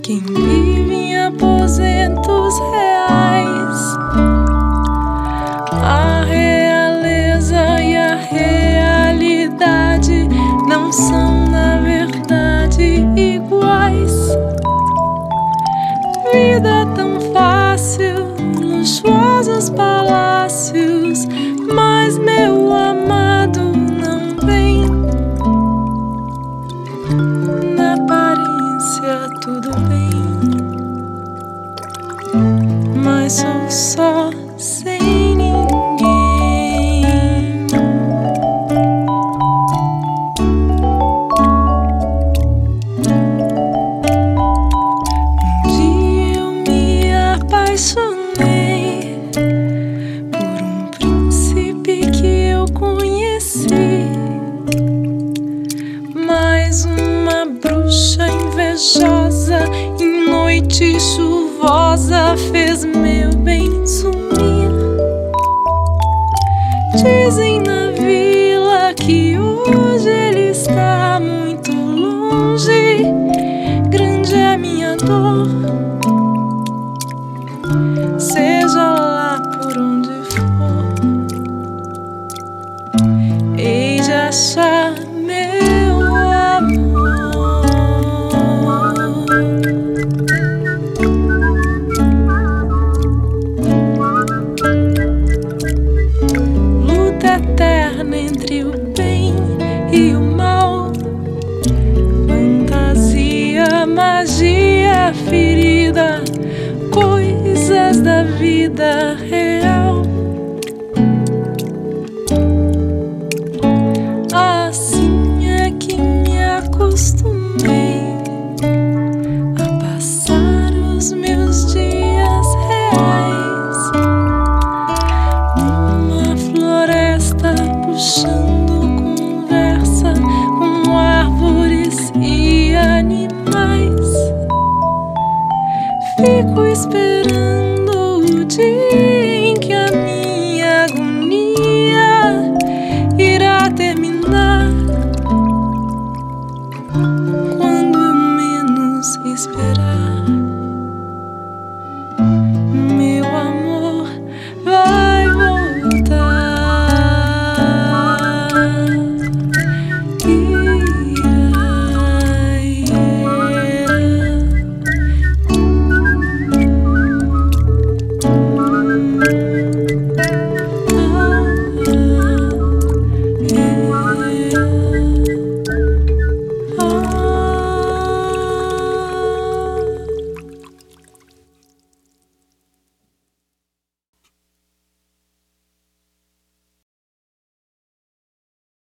quem vive em aposentos reais. A realeza e a realidade não são, na verdade, iguais. Vida tão fácil, luxuosos palácios, mas meu amado não vem. Na aparência tudo bem, mas sou só sem ninguém. Um dia eu me apaixonei por um príncipe que eu conheci, mas uma bruxa invejosa em noite chuvosa fez meu bem sumir. Dizem na vila que hoje ele está muito longe. Grande é a minha dor, seja lá por onde for, hei de achar meu amor. Luta eterna entre o bem e o mal, fantasia, magia, ferida, coisas da vida real. Assim é que me acostumei a passar os meus dias reais numa floresta, puxando conversa com árvores e animais. Fico esperando o dia em que a minha agonia irá terminar, quando eu menos esperar.